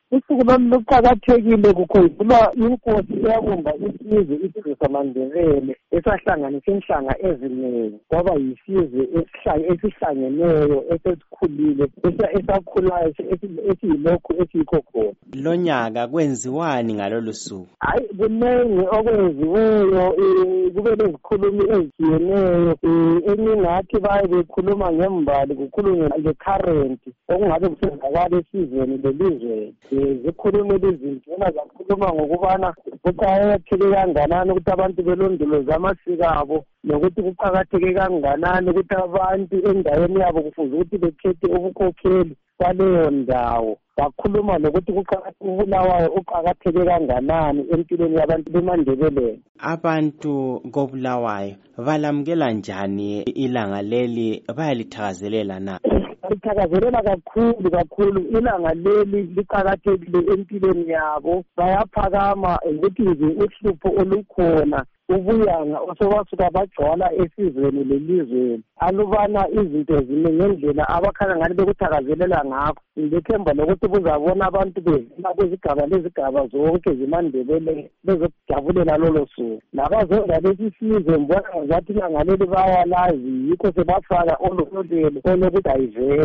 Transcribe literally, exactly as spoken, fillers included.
usuku lolu luqakathekile kukhumbula inkosi eyabumba isizwe isizwe samaNdebele esahlanganisa inhlanga eziningi kwaba yisizwe esihlangeneyo esesikhulile esakhulayo esiyilokhu esiyikho khona. Lo nyaka kwenziwani ngalolu suku? Hayi kuningi okwenziweyo, kube lezikhulumi ezitshiyeneyo, eningathi baye bekhuluma ngembali kukhulunywe nge-current okungabe kusenzakala esizweni lelizweni. Zikhulume lezindlela zakhuluma ngokubana kuqakatheke kanganani ukuthi abantu belondoloze amasiko abo, nokuthi kuqakatheke kanganani ukuthi abantu endaweni yabo kufuze ukuthi bekhethe ubukhokheli baleyo ndawo. Bakhuluma nokuthi uBulawayo uqakatheke kanganani empilweni yabantu bemaNdebeleni. Abantu koBulawayo balamukela njani ilanga leli, bayalithakazelela na? Lithakazelela kakhulu kakhulu, ilanga leli liqakathekile empilweni yabo. Bayaphakama ukuthi nje uhlupho olukhona ubuyanga osebasuka bagcwala esizweni lelizweni alubana izinto zime ngendlela abakhanga ngani bekuthakazelela ngakho. Ngithemba lokuthi buzabona abantu bevela kwizigaba lezigaba zonke zimaNdebele bezojabulela lolo suku. Nabazonda lesi sizwe mbona ngathi ilanga leli bayalazi, yikho sebafaka oluhlelo olokuthi ayivele.